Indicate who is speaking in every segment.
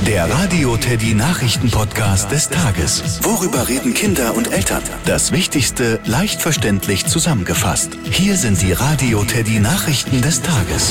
Speaker 1: Der Radio Teddy Nachrichten-Podcast des Tages. Worüber reden Kinder und Eltern? Das Wichtigste leicht verständlich zusammengefasst. Hier sind die Radio Teddy Nachrichten des Tages.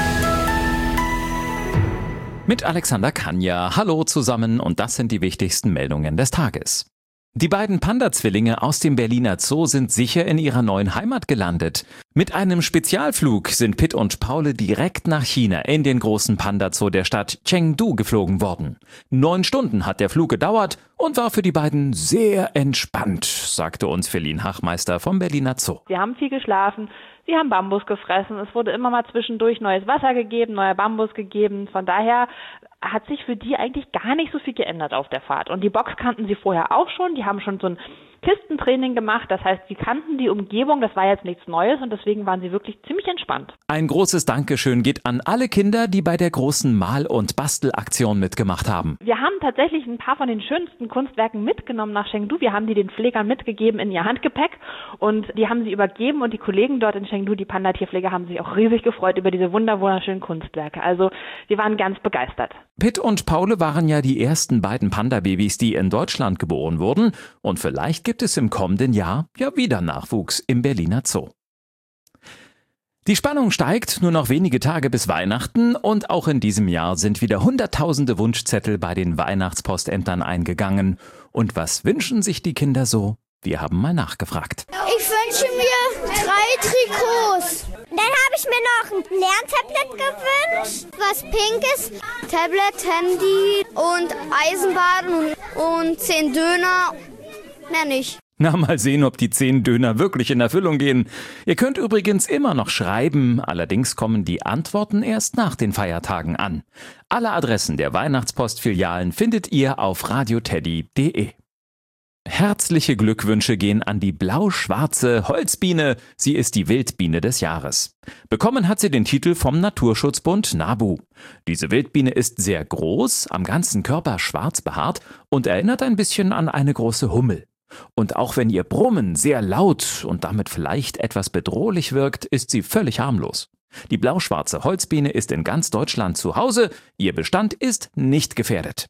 Speaker 2: Mit Alexander Kanja. Hallo zusammen und das sind die wichtigsten Meldungen des Tages. Die beiden Panda-Zwillinge aus dem Berliner Zoo sind sicher in ihrer neuen Heimat gelandet. Mit einem Spezialflug sind Pitt und Paul direkt nach China in den großen Panda-Zoo der Stadt Chengdu geflogen worden. 9 Stunden hat der Flug gedauert und war für die beiden sehr entspannt, sagte uns Feline Hachmeister vom Berliner Zoo.
Speaker 3: Sie haben viel geschlafen, sie haben Bambus gefressen, es wurde immer mal zwischendurch neues Wasser gegeben, neuer Bambus gegeben. Von daher hat sich für die eigentlich gar nicht so viel geändert auf der Fahrt. Und die Box kannten sie vorher auch schon, die haben schon so ein Kistentraining gemacht, das heißt, sie kannten die Umgebung, das war jetzt nichts Neues und deswegen waren sie wirklich ziemlich entspannt.
Speaker 2: Ein großes Dankeschön geht an alle Kinder, die bei der großen Mal- und Bastelaktion mitgemacht haben.
Speaker 3: Wir haben tatsächlich ein paar von den schönsten Kunstwerken mitgenommen nach Chengdu. Wir haben die den Pflegern mitgegeben in ihr Handgepäck und die haben sie übergeben und die Kollegen dort in Chengdu, die Panda-Tierpfleger, haben sich auch riesig gefreut über diese wunderschönen Kunstwerke. Also wir waren ganz begeistert.
Speaker 2: Pitt und Paul waren ja die ersten beiden Panda-Babys, die in Deutschland geboren wurden und vielleicht gibt es im kommenden Jahr ja wieder Nachwuchs im Berliner Zoo. Die Spannung steigt, nur noch wenige Tage bis Weihnachten und auch in diesem Jahr sind wieder hunderttausende Wunschzettel bei den Weihnachtspostämtern eingegangen. Und was wünschen sich die Kinder so? Wir haben mal nachgefragt.
Speaker 4: Ich wünsche mir 3 Trikots. Dann habe ich mir noch ein Lerntablet gewünscht, was Pinkes, Tablet, Handy und Eisenbahn und 10 Döner. Mehr nicht.
Speaker 2: Na, mal sehen, ob die 10 Döner wirklich in Erfüllung gehen. Ihr könnt übrigens immer noch schreiben, allerdings kommen die Antworten erst nach den Feiertagen an. Alle Adressen der Weihnachtspostfilialen findet ihr auf radioteddy.de. Herzliche Glückwünsche gehen an die blau-schwarze Holzbiene. Sie ist die Wildbiene des Jahres. Bekommen hat sie den Titel vom Naturschutzbund NABU. Diese Wildbiene ist sehr groß, am ganzen Körper schwarz behaart und erinnert ein bisschen an eine große Hummel. Und auch wenn ihr Brummen sehr laut und damit vielleicht etwas bedrohlich wirkt, ist sie völlig harmlos. Die blau-schwarze Holzbiene ist in ganz Deutschland zu Hause, ihr Bestand ist nicht gefährdet.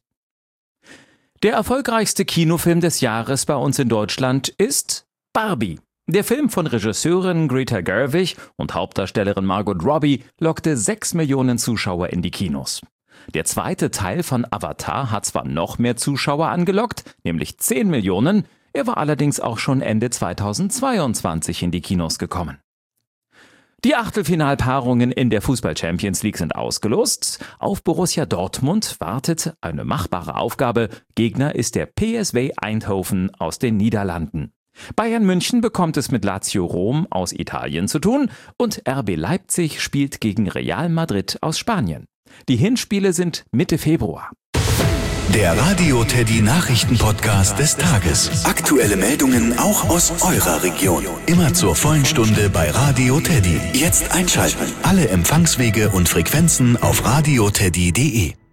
Speaker 2: Der erfolgreichste Kinofilm des Jahres bei uns in Deutschland ist Barbie. Der Film von Regisseurin Greta Gerwig und Hauptdarstellerin Margot Robbie lockte 6 Millionen Zuschauer in die Kinos. Der zweite Teil von Avatar hat zwar noch mehr Zuschauer angelockt, nämlich 10 Millionen, er war allerdings auch schon Ende 2022 in die Kinos gekommen. Die Achtelfinalpaarungen in der Fußball-Champions League sind ausgelost. Auf Borussia Dortmund wartet eine machbare Aufgabe. Gegner ist der PSV Eindhoven aus den Niederlanden. Bayern München bekommt es mit Lazio Rom aus Italien zu tun und RB Leipzig spielt gegen Real Madrid aus Spanien. Die Hinspiele sind Mitte Februar.
Speaker 1: Der Radio Teddy Nachrichten-Podcast des Tages. Aktuelle Meldungen auch aus eurer Region. Immer zur vollen Stunde bei Radio Teddy. Jetzt einschalten. Alle Empfangswege und Frequenzen auf radioteddy.de.